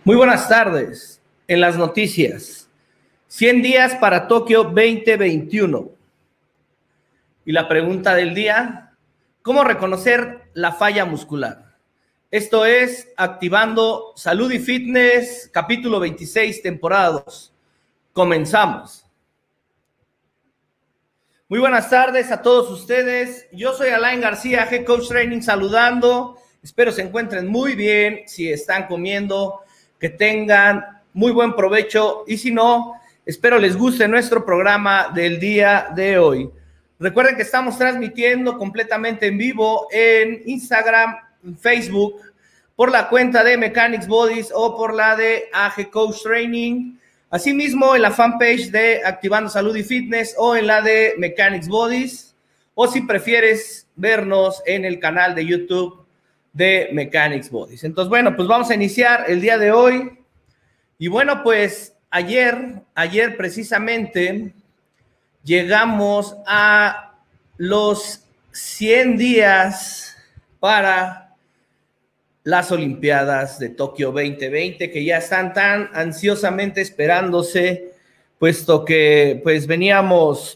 Muy buenas tardes. En las noticias, 100 días para Tokio 2021. Y la pregunta del día, ¿cómo reconocer la falla muscular? Esto es Activando Salud y Fitness, capítulo 26, temporada 2. Comenzamos. Muy buenas tardes a todos ustedes. Yo soy Alain García, Head Coach Training, saludando. Espero se encuentren muy bien. Si están comiendo, que tengan muy buen provecho, y si no, espero les guste nuestro programa del día de hoy. Recuerden que estamos transmitiendo completamente en vivo en Instagram, en Facebook, por la cuenta de Mechanics Bodies o por la de AG Coach Training. Asimismo, en la fanpage de Activando Salud y Fitness o en la de Mechanics Bodies, o si prefieres vernos en el canal de YouTube de Mechanics Bodies. Entonces, bueno, pues vamos a iniciar el día de hoy. Y bueno, pues ayer precisamente llegamos a los 100 días para las Olimpiadas de Tokio 2020, que ya están tan ansiosamente esperándose, puesto que pues veníamos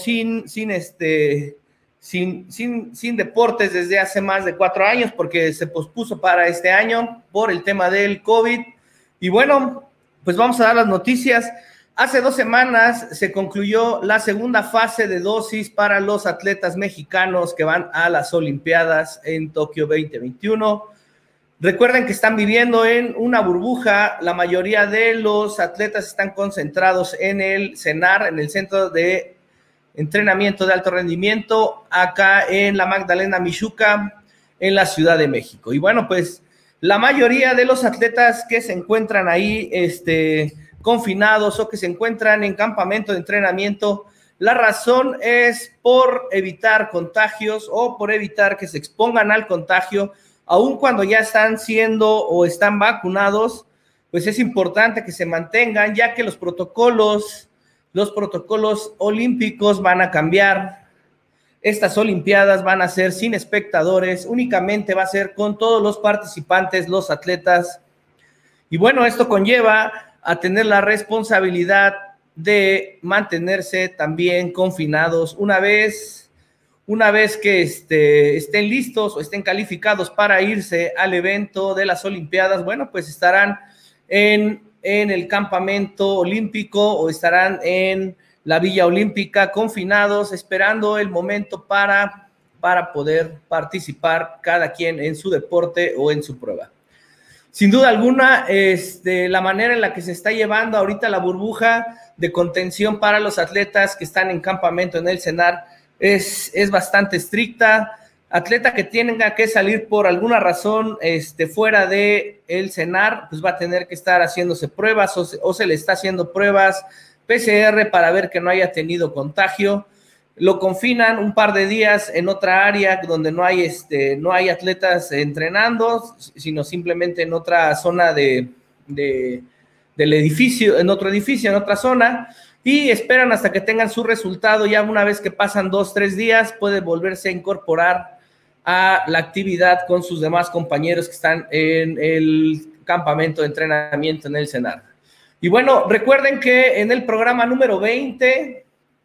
sin deportes desde hace más de 4 años, porque se pospuso para este año por el tema del COVID. Y bueno, pues vamos a dar las noticias. Hace 2 semanas se concluyó la segunda fase de dosis para los atletas mexicanos que van a las Olimpiadas en Tokio 2021. Recuerden que están viviendo en una burbuja. La mayoría de los atletas están concentrados en el CENAR, en el Centro de Entrenamiento de Alto Rendimiento, acá en la Magdalena Mixhuca, en la Ciudad de México. Y bueno, pues la mayoría de los atletas que se encuentran ahí confinados o que se encuentran en campamento de entrenamiento, la razón es por evitar contagios o por evitar que se expongan al contagio. Aun cuando ya están siendo o están vacunados, pues es importante que se mantengan, ya que los protocolos olímpicos van a cambiar. Estas Olimpiadas van a ser sin espectadores, únicamente va a ser con todos los participantes, los atletas. Y bueno, esto conlleva a tener la responsabilidad de mantenerse también confinados una vez que estén listos o estén calificados para irse al evento de las Olimpiadas. Bueno, pues estarán en el campamento olímpico o estarán en la Villa Olímpica confinados, esperando el momento para poder participar cada quien en su deporte o en su prueba. Sin duda alguna, la manera en la que se está llevando ahorita la burbuja de contención para los atletas que están en campamento en el CENAR es bastante estricta. Atleta que tenga que salir por alguna razón fuera de el CENAR, pues va a tener que estar haciéndose pruebas o se le está haciendo pruebas PCR para ver que no haya tenido contagio. Lo confinan un par de días en otra área donde no hay atletas entrenando, sino simplemente en otra zona del edificio, en otro edificio, en otra zona, y esperan hasta que tengan su resultado. Ya una vez que pasan 2-3 días, puede volverse a incorporar a la actividad con sus demás compañeros que están en el campamento de entrenamiento en el CENAR. Y bueno, recuerden que en el programa número 20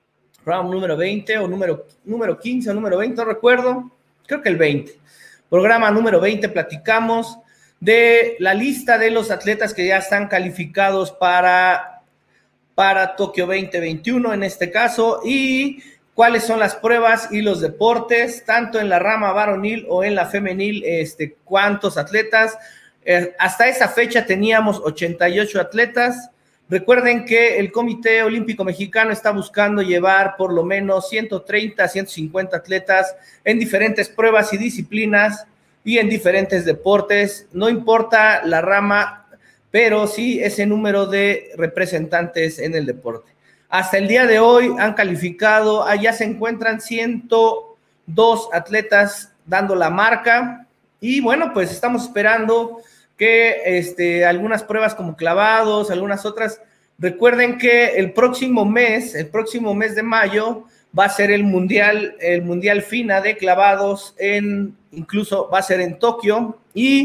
o número 15 o número 20, no recuerdo, creo que el 20, programa número 20, platicamos de la lista de los atletas que ya están calificados para Tokio 2021 en este caso, y cuáles son las pruebas y los deportes, tanto en la rama varonil o en la femenil, cuántos atletas. Hasta esa fecha teníamos 88 atletas. Recuerden que el Comité Olímpico Mexicano está buscando llevar por lo menos 130, 150 atletas en diferentes pruebas y disciplinas y en diferentes deportes. No importa la rama, pero sí ese número de representantes en el deporte. Hasta el día de hoy han calificado, ya se encuentran 102 atletas dando la marca, y bueno, pues estamos esperando que algunas pruebas como clavados, algunas otras. Recuerden que el próximo mes de mayo va a ser el mundial FINA de clavados, incluso va a ser en Tokio, y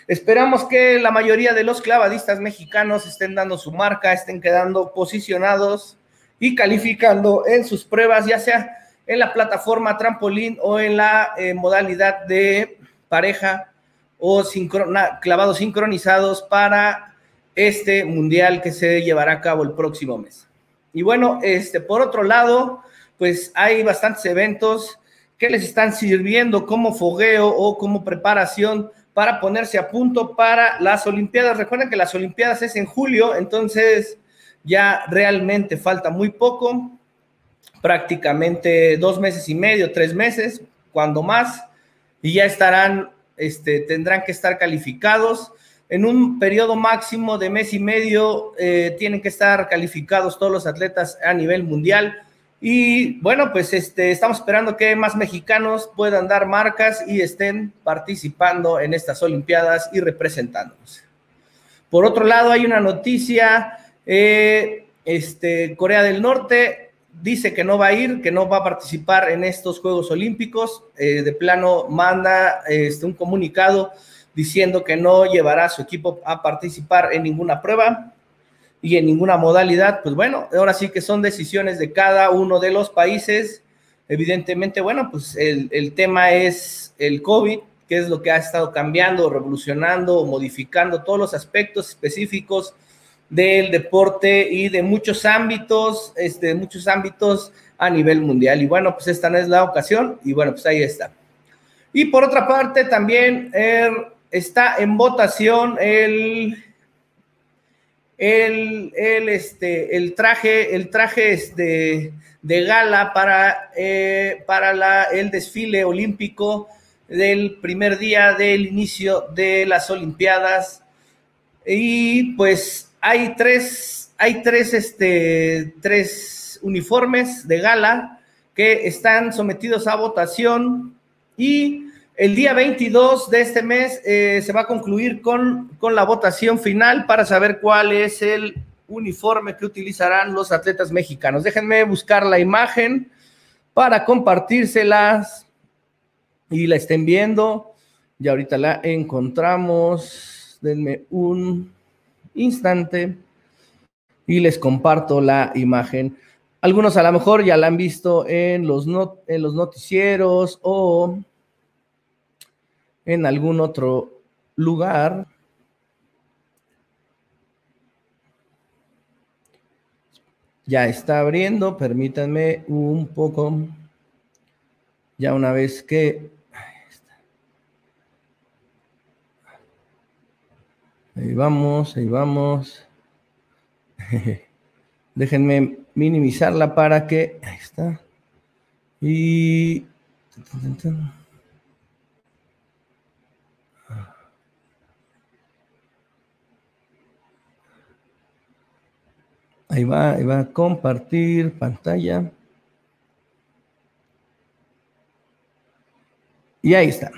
Esperamos que la mayoría de los clavadistas mexicanos estén dando su marca, estén quedando posicionados y calificando en sus pruebas, ya sea en la plataforma trampolín o en la modalidad de pareja o clavados sincronizados para este mundial que se llevará a cabo el próximo mes. Y bueno, por otro lado, pues hay bastantes eventos que les están sirviendo como fogueo o como preparación para ponerse a punto para las Olimpiadas. Recuerden que las Olimpiadas es en julio, entonces ya realmente falta muy poco, prácticamente 2 meses y medio, 3 meses, cuando más, y ya estarán, tendrán que estar calificados. En un periodo máximo de mes y medio tienen que estar calificados todos los atletas a nivel mundial. Y bueno, pues estamos esperando que más mexicanos puedan dar marcas y estén participando en estas Olimpiadas y representándonos. Por otro lado, hay una noticia, Corea del Norte dice que no va a ir, que no va a participar en estos Juegos Olímpicos, de plano manda un comunicado diciendo que no llevará a su equipo a participar en ninguna prueba y en ninguna modalidad. Pues bueno, ahora sí que son decisiones de cada uno de los países. Evidentemente, bueno, pues el tema es el COVID, que es lo que ha estado cambiando, revolucionando, modificando todos los aspectos específicos del deporte y de muchos ámbitos a nivel mundial. Y bueno, pues esta no es la ocasión, y bueno, pues ahí está. Y por otra parte, también está en votación el traje de gala para el desfile olímpico del primer día del inicio de las Olimpiadas. Y pues hay tres uniformes de gala que están sometidos a votación, y el día 22 de este mes se va a concluir con la votación final para saber cuál es el uniforme que utilizarán los atletas mexicanos. Déjenme buscar la imagen para compartírselas y la estén viendo. Ya ahorita la encontramos. Denme un instante y les comparto la imagen. Algunos a lo mejor ya la han visto en los noticieros o en algún otro lugar. Ya está abriendo, permítanme un poco. Ya una vez que... Ahí vamos, ahí vamos. Déjenme minimizarla para que... Ahí está. Y... Ahí va a compartir pantalla. Y ahí está.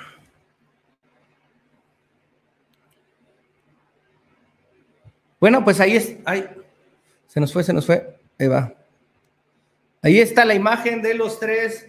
Bueno, pues ahí es. Ahí, se nos fue. Ahí va. Ahí está la imagen de los tres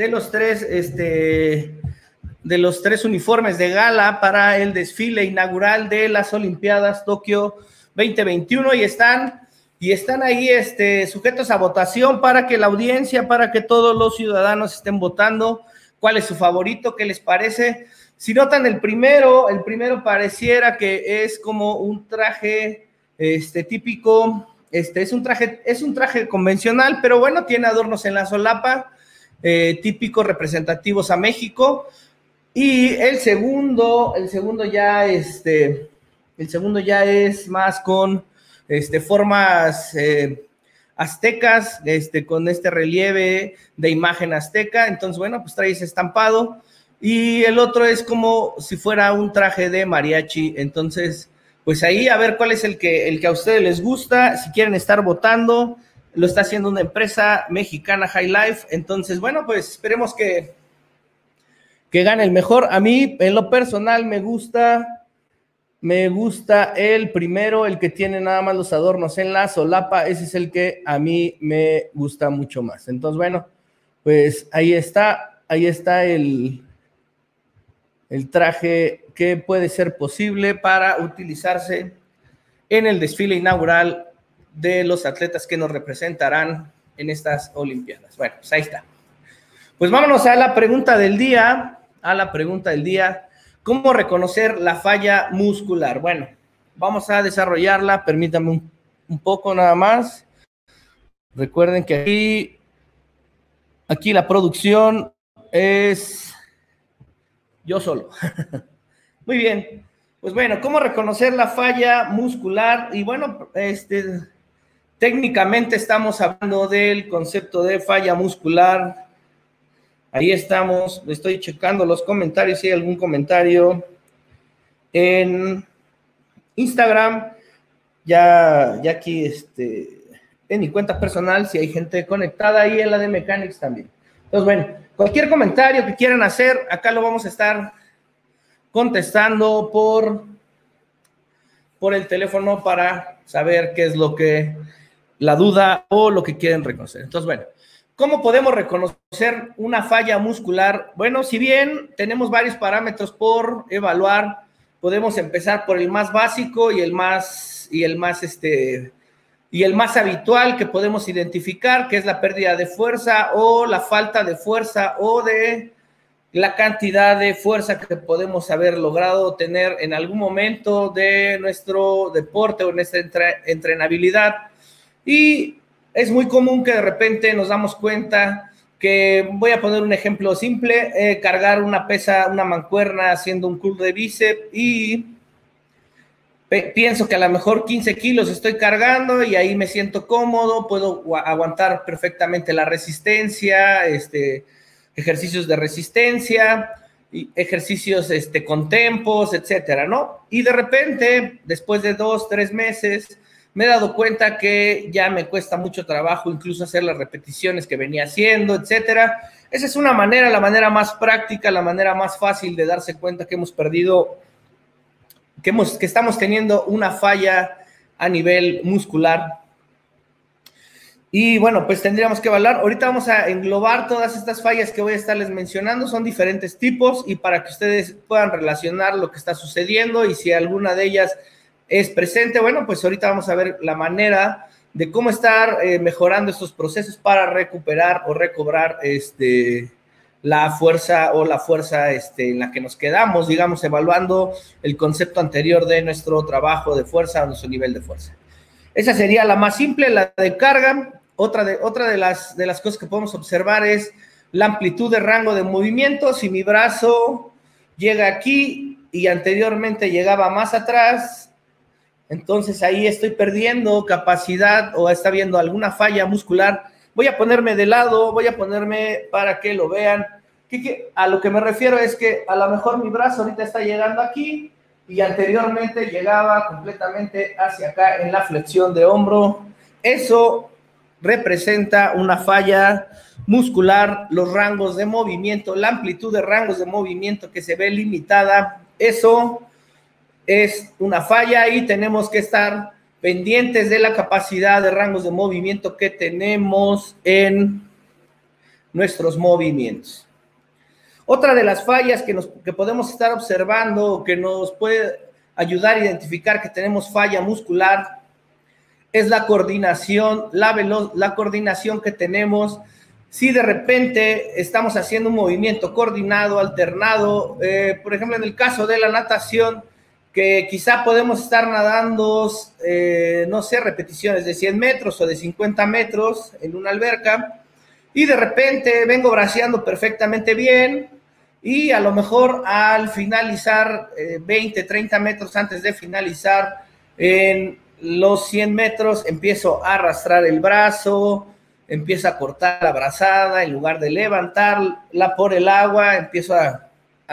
uniformes de gala para el desfile inaugural de las Olimpiadas Tokio 2021, y están ahí sujetos a votación para que la audiencia, para que todos los ciudadanos estén votando cuál es su favorito, qué les parece. Si notan, el primero pareciera que es como un traje típico, es un traje convencional, pero bueno, tiene adornos en la solapa, típicos representativos a México. Y el segundo ya es más con formas aztecas, con relieve de imagen azteca. Entonces, bueno, pues trae ese estampado. Y el otro es como si fuera un traje de mariachi. Entonces, pues ahí a ver cuál es el que a ustedes les gusta. Si quieren estar votando, lo está haciendo una empresa mexicana, High Life. Entonces, bueno, pues esperemos que gane el mejor. A mí, en lo personal, me gusta el primero, el que tiene nada más los adornos en la solapa. Ese es el que a mí me gusta mucho más. Entonces, bueno, pues ahí está el traje que puede ser posible para utilizarse en el desfile inaugural de los atletas que nos representarán en estas Olimpiadas. Bueno, pues ahí está. Pues vámonos a la pregunta del día, ¿cómo reconocer la falla muscular? Bueno, vamos a desarrollarla, permítanme un poco nada más. Recuerden que aquí la producción es yo solo. Muy bien. Pues bueno, ¿cómo reconocer la falla muscular? Y bueno, técnicamente estamos hablando del concepto de falla muscular. Ahí estamos, estoy checando los comentarios, si hay algún comentario en Instagram, ya aquí en mi cuenta personal, si hay gente conectada, y en la de Mechanics también. Entonces, bueno, cualquier comentario que quieran hacer, acá lo vamos a estar contestando por el teléfono para saber qué es lo que la duda o lo que quieren reconocer. Entonces, bueno, ¿cómo podemos reconocer una falla muscular? Bueno, si bien tenemos varios parámetros por evaluar, podemos empezar por el más básico y el más habitual que podemos identificar, que es la pérdida de fuerza o la falta de fuerza o de la cantidad de fuerza que podemos haber logrado tener en algún momento de nuestro deporte o nuestra entrenabilidad. Y es muy común que de repente nos damos cuenta que, voy a poner un ejemplo simple, cargar una pesa, una mancuerna haciendo un curl de bíceps y pienso que a lo mejor 15 kilos estoy cargando y ahí me siento cómodo, puedo aguantar perfectamente la resistencia, ejercicios de resistencia, ejercicios con tempos, etcétera, ¿no? Y de repente, después de 2, 3 meses, me he dado cuenta que ya me cuesta mucho trabajo incluso hacer las repeticiones que venía haciendo, etcétera. Esa es una manera, la manera más práctica, la manera más fácil de darse cuenta que hemos perdido, que estamos teniendo una falla a nivel muscular. Y bueno, pues tendríamos que evaluar. Ahorita vamos a englobar todas estas fallas que voy a estarles mencionando. Son diferentes tipos y para que ustedes puedan relacionar lo que está sucediendo y si alguna de ellas es presente, bueno, pues ahorita vamos a ver la manera de cómo estar mejorando estos procesos para recuperar o recobrar la fuerza en la que nos quedamos, digamos, evaluando el concepto anterior de nuestro trabajo de fuerza o nuestro nivel de fuerza. Esa sería la más simple, la de carga. Otra de las cosas que podemos observar es la amplitud de rango de movimiento. Si mi brazo llega aquí y anteriormente llegaba más atrás, entonces ahí estoy perdiendo capacidad o está habiendo alguna falla muscular. Voy a ponerme de lado, voy a ponerme para que lo vean. A lo que me refiero es que a lo mejor mi brazo ahorita está llegando aquí y anteriormente llegaba completamente hacia acá en la flexión de hombro. Eso representa una falla muscular, los rangos de movimiento, la amplitud de rangos de movimiento que se ve limitada, eso es una falla y tenemos que estar pendientes de la capacidad de rangos de movimiento que tenemos en nuestros movimientos. Otra de las fallas que podemos estar observando, que nos puede ayudar a identificar que tenemos falla muscular, es la coordinación, la coordinación que tenemos. Si de repente estamos haciendo un movimiento coordinado, alternado, por ejemplo, en el caso de la natación, que quizá podemos estar nadando, no sé, repeticiones de 100 metros o de 50 metros en una alberca, y de repente vengo braceando perfectamente bien, y a lo mejor al finalizar 20, 30 metros antes de finalizar en los 100 metros, empiezo a arrastrar el brazo, empiezo a cortar la brazada, en lugar de levantarla por el agua, empiezo a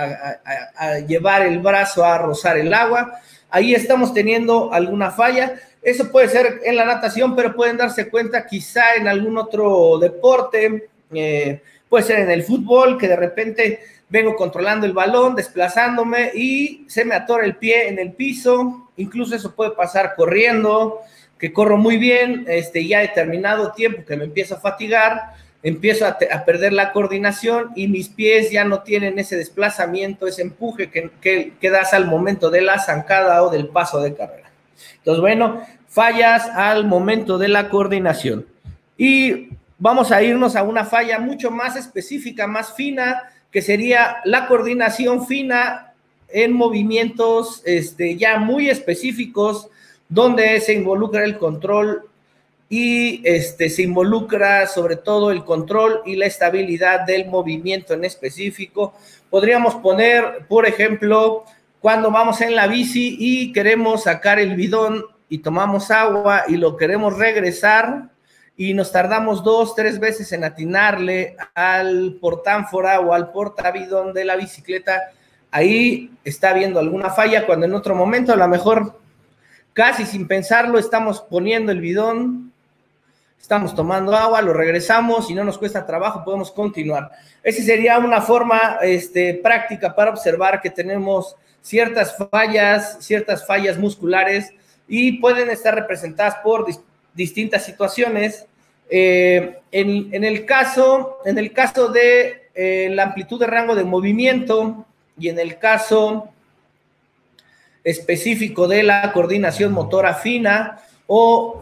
llevar el brazo a rozar el agua. Ahí estamos teniendo alguna falla. Eso puede ser en la natación, pero pueden darse cuenta quizá en algún otro deporte, puede ser en el fútbol, que de repente vengo controlando el balón, desplazándome y se me atora el pie en el piso. Incluso eso puede pasar corriendo, que corro muy bien, ya determinado tiempo que me empiezo a fatigar, empiezo a perder la coordinación y mis pies ya no tienen ese desplazamiento, ese empuje que das al momento de la zancada o del paso de carrera. Entonces, bueno, fallas al momento de la coordinación. Y vamos a irnos a una falla mucho más específica, más fina, que sería la coordinación fina en movimientos ya muy específicos, donde se involucra el control y se involucra sobre todo el control y la estabilidad del movimiento en específico. Podríamos poner, por ejemplo, cuando vamos en la bici y queremos sacar el bidón y tomamos agua y lo queremos regresar y nos tardamos 2, 3 veces en atinarle al portánfora o al portabidón de la bicicleta, ahí está habiendo alguna falla, cuando en otro momento a lo mejor casi sin pensarlo estamos poniendo el bidón, estamos tomando agua, lo regresamos y no nos cuesta trabajo, podemos continuar. Esa sería una forma práctica para observar que tenemos ciertas fallas musculares y pueden estar representadas por distintas situaciones. En el caso de la amplitud de rango de movimiento y en el caso específico de la coordinación motora fina o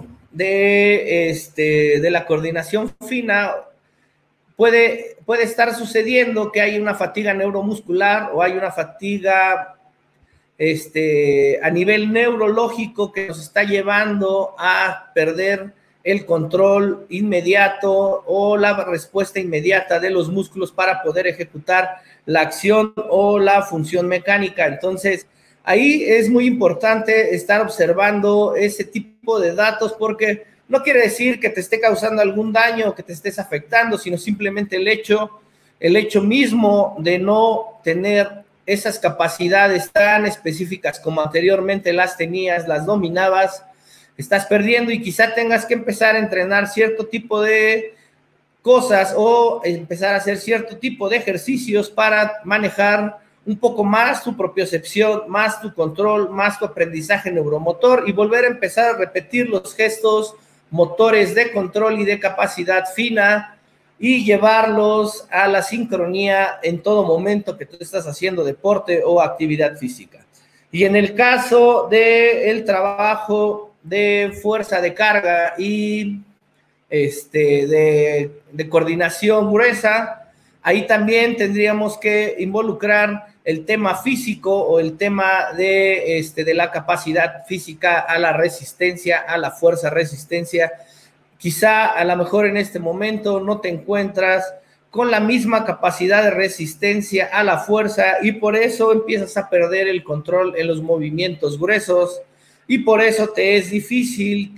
de la coordinación fina, puede estar sucediendo que hay una fatiga neuromuscular o hay una fatiga a nivel neurológico que nos está llevando a perder el control inmediato o la respuesta inmediata de los músculos para poder ejecutar la acción o la función mecánica. Entonces, ahí es muy importante estar observando ese tipo de datos porque no quiere decir que te esté causando algún daño o que te estés afectando, sino simplemente el hecho mismo de no tener esas capacidades tan específicas como anteriormente las tenías, las dominabas, estás perdiendo y quizá tengas que empezar a entrenar cierto tipo de cosas o empezar a hacer cierto tipo de ejercicios para manejar un poco más tu propiocepción, más tu control, más tu aprendizaje neuromotor y volver a empezar a repetir los gestos motores de control y de capacidad fina y llevarlos a la sincronía en todo momento que tú estás haciendo deporte o actividad física. Y en el caso del trabajo de fuerza de carga y de coordinación gruesa, ahí también tendríamos que involucrar el tema físico o el tema de la capacidad física a la resistencia, a la fuerza resistencia. Quizá a lo mejor en este momento no te encuentras con la misma capacidad de resistencia a la fuerza y por eso empiezas a perder el control en los movimientos gruesos y por eso te es difícil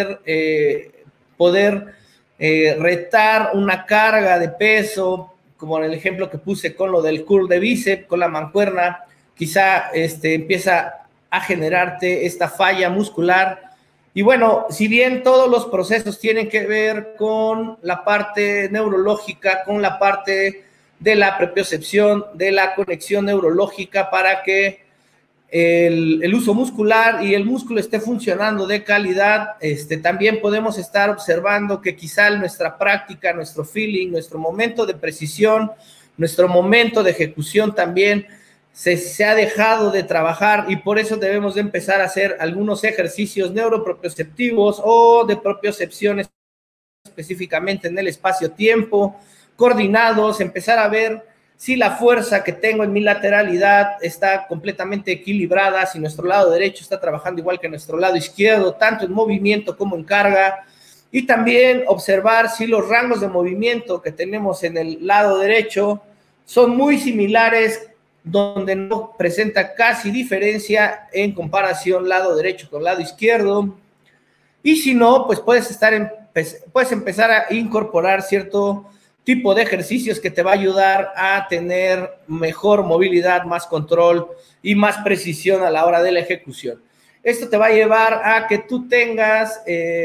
poder retar una carga de peso, como en el ejemplo que puse con lo del curl de bíceps, con la mancuerna, quizá empieza a generarte esta falla muscular. Y bueno, si bien todos los procesos tienen que ver con la parte neurológica, con la parte de la propiocepción, de la conexión neurológica para que el uso muscular y el músculo esté funcionando de calidad, también podemos estar observando que quizá nuestra práctica, nuestro feeling, nuestro momento de precisión, nuestro momento de ejecución también se ha dejado de trabajar y por eso debemos de empezar a hacer algunos ejercicios neuropropioceptivos o de propiocepción específicamente en el espacio-tiempo, coordinados, empezar a ver si la fuerza que tengo en mi lateralidad está completamente equilibrada, si nuestro lado derecho está trabajando igual que nuestro lado izquierdo, tanto en movimiento como en carga, y también observar si los rangos de movimiento que tenemos en el lado derecho son muy similares, donde no presenta casi diferencia en comparación lado derecho con lado izquierdo, y si no, pues puedes empezar a incorporar cierto tipo de ejercicios que te va a ayudar a tener mejor movilidad, más control y más precisión a la hora de la ejecución. Esto te va a llevar a que tú tengas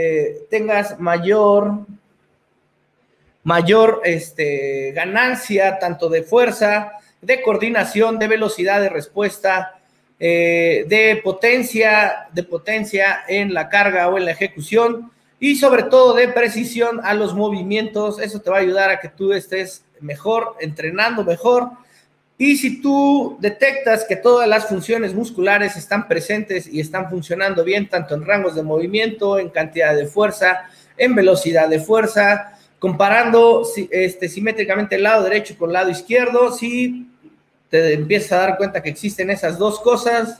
mayor ganancia tanto de fuerza, de coordinación, de velocidad de respuesta, de potencia en la carga o en la ejecución. y sobre todo de precisión a los movimientos. Eso te va a ayudar a que tú estés mejor, entrenando mejor. Y si tú detectas que todas las funciones musculares están presentes y están funcionando bien, tanto en rangos de movimiento, en cantidad de fuerza, en velocidad de fuerza, comparando simétricamente el lado derecho con el lado izquierdo, si te empiezas a dar cuenta que existen esas dos cosas,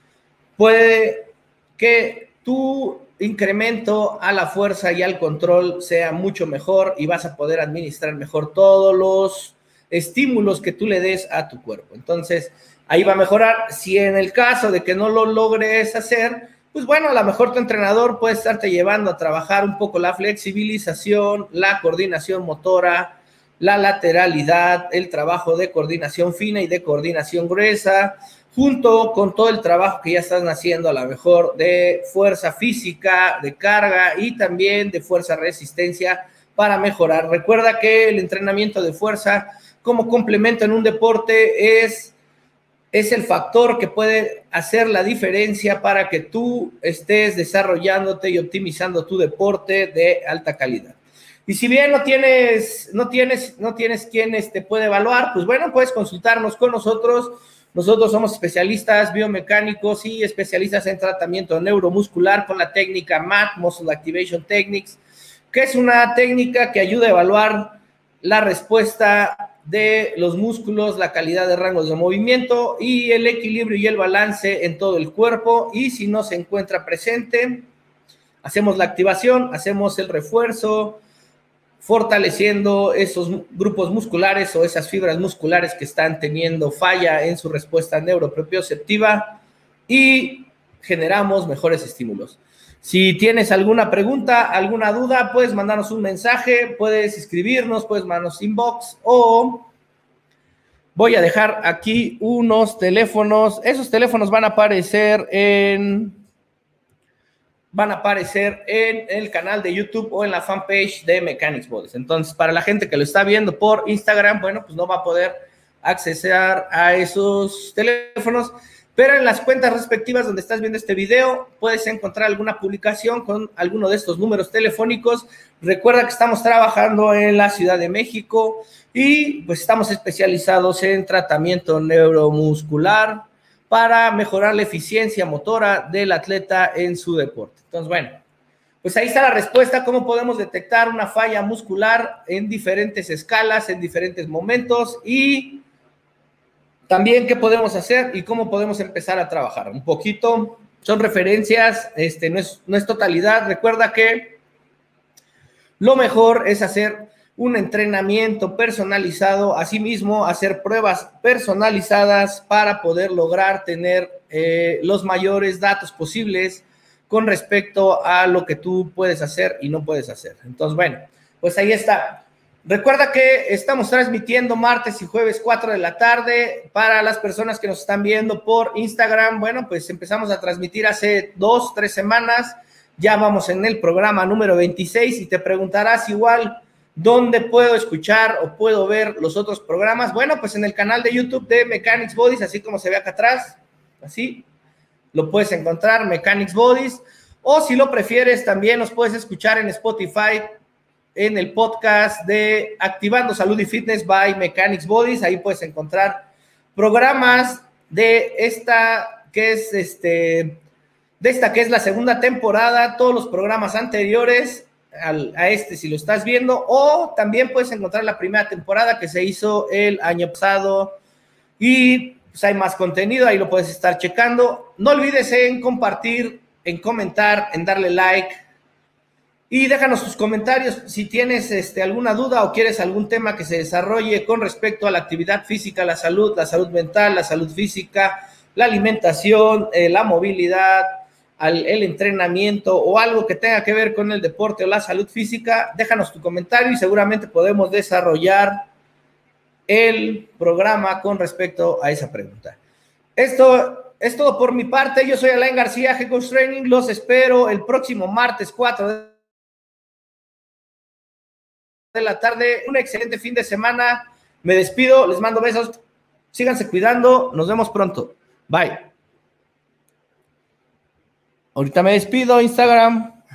puede que tu incremento a la fuerza y al control sea mucho mejor y vas a poder administrar mejor todos los estímulos que tú le des a tu cuerpo. Entonces, ahí va a mejorar. Si en el caso de que no lo logres hacer, pues bueno, a lo mejor tu entrenador puede estarte llevando a trabajar un poco la flexibilización, la coordinación motora, la lateralidad, el trabajo de coordinación fina y de coordinación gruesa, junto con todo el trabajo que ya están haciendo a lo mejor de fuerza física, de carga y también de fuerza resistencia para mejorar. Recuerda que el entrenamiento de fuerza como complemento en un deporte es el factor que puede hacer la diferencia para que tú estés desarrollándote y optimizando tu deporte de alta calidad. Y si bien no tienes quien te puede evaluar, pues bueno, puedes consultarnos con nosotros. Nosotros somos especialistas biomecánicos y especialistas en tratamiento neuromuscular con la técnica MAT, Muscle Activation Techniques, que es una técnica que ayuda a evaluar la respuesta de los músculos, la calidad de rangos de movimiento y el equilibrio y el balance en todo el cuerpo. Y si no se encuentra presente, hacemos la activación, hacemos el refuerzo, fortaleciendo esos grupos musculares o esas fibras musculares que están teniendo falla en su respuesta neuroproprioceptiva y generamos mejores estímulos. Si tienes alguna pregunta, alguna duda, puedes mandarnos un mensaje, puedes escribirnos, puedes mandarnos inbox o voy a dejar aquí unos teléfonos. Esos teléfonos van a aparecer en el canal de YouTube o en la fanpage de Mechanics Bodies. Entonces, para la gente que lo está viendo por Instagram, bueno, pues no va a poder accesar a esos teléfonos, pero en las cuentas respectivas donde estás viendo este video, puedes encontrar alguna publicación con alguno de estos números telefónicos. Recuerda que estamos trabajando en la Ciudad de México y pues estamos especializados en tratamiento neuromuscular para mejorar la eficiencia motora del atleta en su deporte. Entonces, bueno, pues ahí está la respuesta, cómo podemos detectar una falla muscular en diferentes escalas, en diferentes momentos y también qué podemos hacer y cómo podemos empezar a trabajar. Un poquito, son referencias, no es totalidad. Recuerda que lo mejor es hacer un entrenamiento personalizado, asimismo hacer pruebas personalizadas para poder lograr tener los mayores datos posibles con respecto a lo que tú puedes hacer y no puedes hacer. Entonces, bueno, pues ahí está. Recuerda que estamos transmitiendo martes y jueves 4 de la tarde. Para las personas que nos están viendo por Instagram, bueno, pues empezamos a transmitir hace 2, 3 semanas. Ya vamos en el programa número 26 y te preguntarás igual, ¿dónde puedo escuchar o puedo ver los otros programas? Bueno, pues en el canal de YouTube de Mechanics Bodies, así como se ve acá atrás, así, lo puedes encontrar, Mechanics Bodies, o si lo prefieres, también nos puedes escuchar en Spotify, en el podcast de Activando Salud y Fitness by Mechanics Bodies. Ahí puedes encontrar programas de esta que es la segunda temporada, todos los programas anteriores a si lo estás viendo, o también puedes encontrar la primera temporada que se hizo el año pasado y pues hay más contenido, ahí lo puedes estar checando. No olvides en compartir, en comentar, en darle like y déjanos tus comentarios si tienes alguna duda o quieres algún tema que se desarrolle con respecto a la actividad física, la salud mental, la salud física, la alimentación, la movilidad, el entrenamiento o algo que tenga que ver con el deporte o la salud física. Déjanos tu comentario y seguramente podemos desarrollar el programa con respecto a esa pregunta. Esto es todo por mi parte. Yo soy Alain García, Head Coach Training. Los espero el próximo martes 4 de la tarde. Un excelente fin de semana. Me despido, les mando besos. Síganse cuidando. Nos vemos pronto. Bye. Ahorita me despido, Instagram.